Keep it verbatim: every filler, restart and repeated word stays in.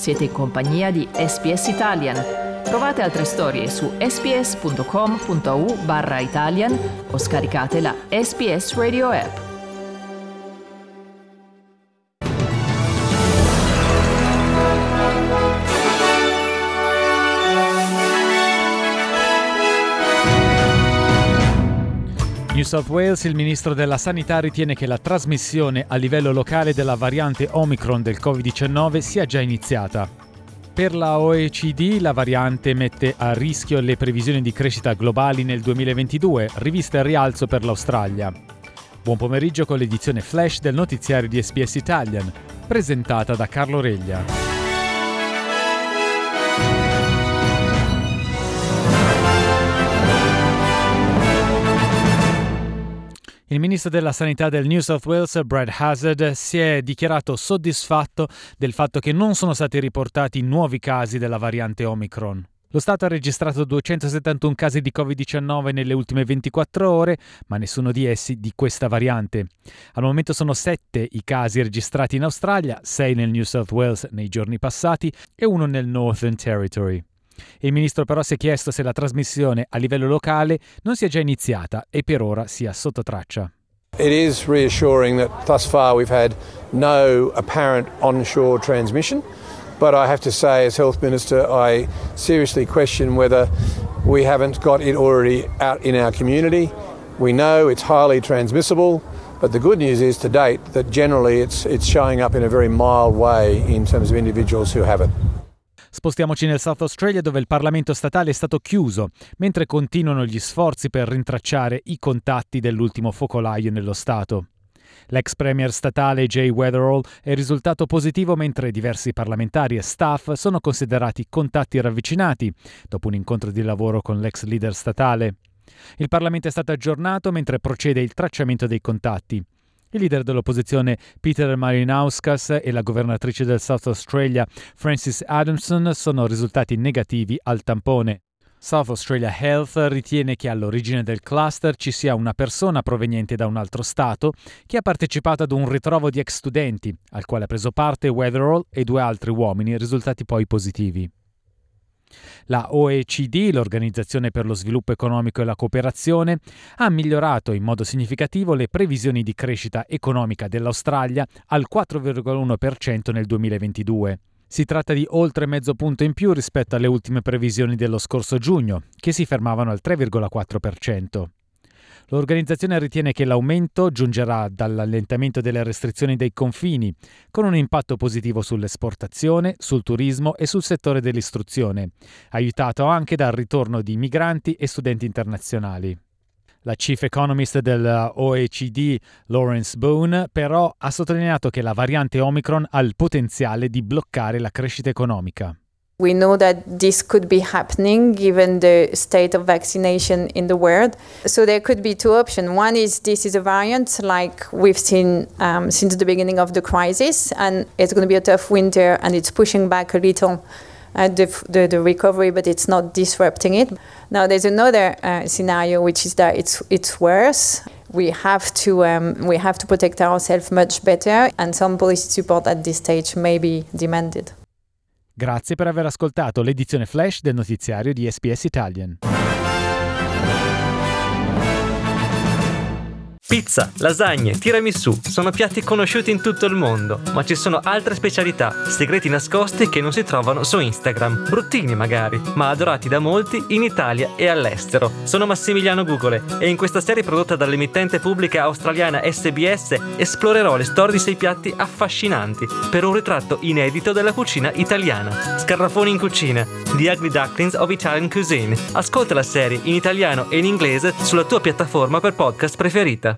Siete in compagnia di S B S Italian. Trovate altre storie su sbs.com.au barra Italian o scaricate la S B S Radio app. New South Wales, il ministro della Sanità ritiene che la trasmissione a livello locale della variante Omicron del covid diciannove sia già iniziata. Per la O E C D la variante mette a rischio le previsioni di crescita globali nel duemilaventidue, riviste al rialzo per l'Australia. Buon pomeriggio con l'edizione flash del notiziario di S B S Italian, presentata da Carlo Reglia. Il ministro della Sanità del New South Wales, Brad Hazzard, si è dichiarato soddisfatto del fatto che non sono stati riportati nuovi casi della variante Omicron. Lo Stato ha registrato duecentosettantuno casi di covid diciannove nelle ultime ventiquattro ore, ma nessuno di essi di questa variante. Al momento sono sette i casi registrati in Australia, sei nel New South Wales nei giorni passati e uno nel Northern Territory. Il ministro però si è chiesto se la trasmissione a livello locale non sia già iniziata e per ora sia sotto traccia. It is reassuring that thus far we've had no apparent onshore transmission, but I have to say as Health Minister I seriously question whether we haven't got it already out in our community. We know it's highly transmissible, but the good news is to date that generally it's it's showing up in a very mild way in terms of individuals who have it. Spostiamoci nel South Australia dove il Parlamento statale è stato chiuso, mentre continuano gli sforzi per rintracciare i contatti dell'ultimo focolaio nello Stato. L'ex premier statale Jay Weatherill è risultato positivo mentre diversi parlamentari e staff sono considerati contatti ravvicinati dopo un incontro di lavoro con l'ex leader statale. Il Parlamento è stato aggiornato mentre procede il tracciamento dei contatti. Il leader dell'opposizione Peter Malinauskas e la governatrice del South Australia Frances Adamson sono risultati negativi al tampone. South Australia Health ritiene che all'origine del cluster ci sia una persona proveniente da un altro stato che ha partecipato ad un ritrovo di ex studenti, al quale ha preso parte Weatherill e due altri uomini risultati poi positivi. La O E C D, l'Organizzazione per lo Sviluppo Economico e la Cooperazione, ha migliorato in modo significativo le previsioni di crescita economica dell'Australia al quattro virgola uno per cento nel duemilaventidue. Si tratta di oltre mezzo punto in più rispetto alle ultime previsioni dello scorso giugno, che si fermavano al tre virgola quattro per cento. L'organizzazione ritiene che l'aumento giungerà dall'allentamento delle restrizioni dei confini, con un impatto positivo sull'esportazione, sul turismo e sul settore dell'istruzione, aiutato anche dal ritorno di migranti e studenti internazionali. La chief economist della O E C D, Lawrence Boone, però ha sottolineato che la variante Omicron ha il potenziale di bloccare la crescita economica. We know that this could be happening given the state of vaccination in the world. So there could be two options. One is this is a variant like we've seen um, since the beginning of the crisis, and it's going to be a tough winter and it's pushing back a little uh, the, the, the recovery, but it's not disrupting it. Now there's another uh, scenario, which is that it's, it's worse. We have to um, we have to protect ourselves much better, and some policy support at this stage may be demanded. Grazie per aver ascoltato l'edizione flash del notiziario di S B S Italian. Pizza, lasagne, tiramisù sono piatti conosciuti in tutto il mondo, ma ci sono altre specialità, segreti nascosti che non si trovano su Instagram, bruttini magari, ma adorati da molti in Italia e all'estero. Sono Massimiliano Gugole e in questa serie prodotta dall'emittente pubblica australiana S B S esplorerò le storie di sei piatti affascinanti per un ritratto inedito della cucina italiana. Scarafoni in cucina, The Ugly Ducklings of Italian Cuisine. Ascolta la serie in italiano e in inglese sulla tua piattaforma per podcast preferita.